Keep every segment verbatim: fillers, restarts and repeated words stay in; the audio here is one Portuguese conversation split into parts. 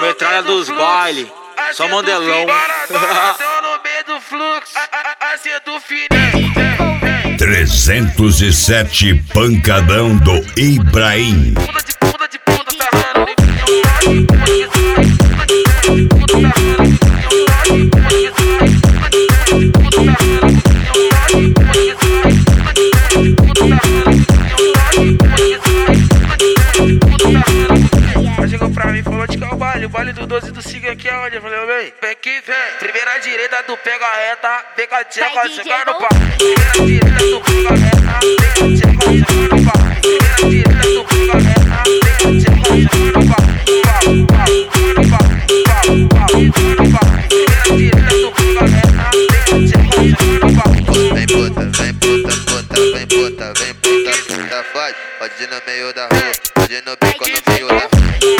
metralha dos baile, só mandelão. No meio do fluxo, assim do fininho. trezentos e sete pancadão do Ibrahim. Bunda de bunda de bunda, sarrando em chegou pra mim, falou de que é o baile, o baile do doze do Siga aqui é onde? Eu falei, vem, vem aqui, vem. Primeira direita do pega reta, vem com a tcheca, jogar no pau. Primeira direita do pega reta, vem com a tcheca, jogar no pau. Primeira direita do pega reta, vem com a tcheca, jogar no pau. Pau, pau, no pau, pau, pau, no pau. Primeira direita do pega reta, vem com a tcheca, jogar no pau. Vem puta, vem puta, puta, vem puta, vem puta, puta, faz. Pode ir no meio da rua, pode ir no bico no meio da rua.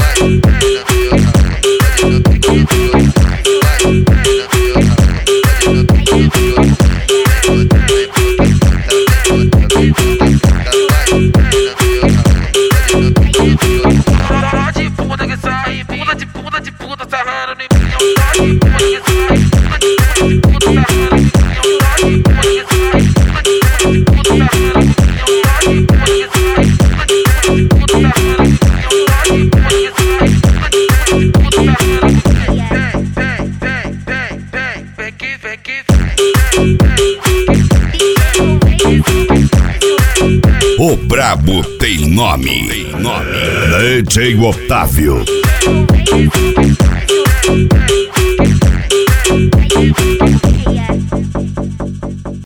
De bunda que sai, bunda de bunda de puta, sarrando em mim. De bunda que sai, bunda de bunda de puta, sarrando em mim. De bunda que sai, bunda de bunda de puta, sarrando em mim. De bunda que sai, bunda de bunda de puta, sarrando em mim. De bunda que sai, bunda de bunda de puta, sarrando em mim. Vem, vem, vem, vem, vem aqui, vem aqui. O brabo tem nome. Tem nome. D J Otávio.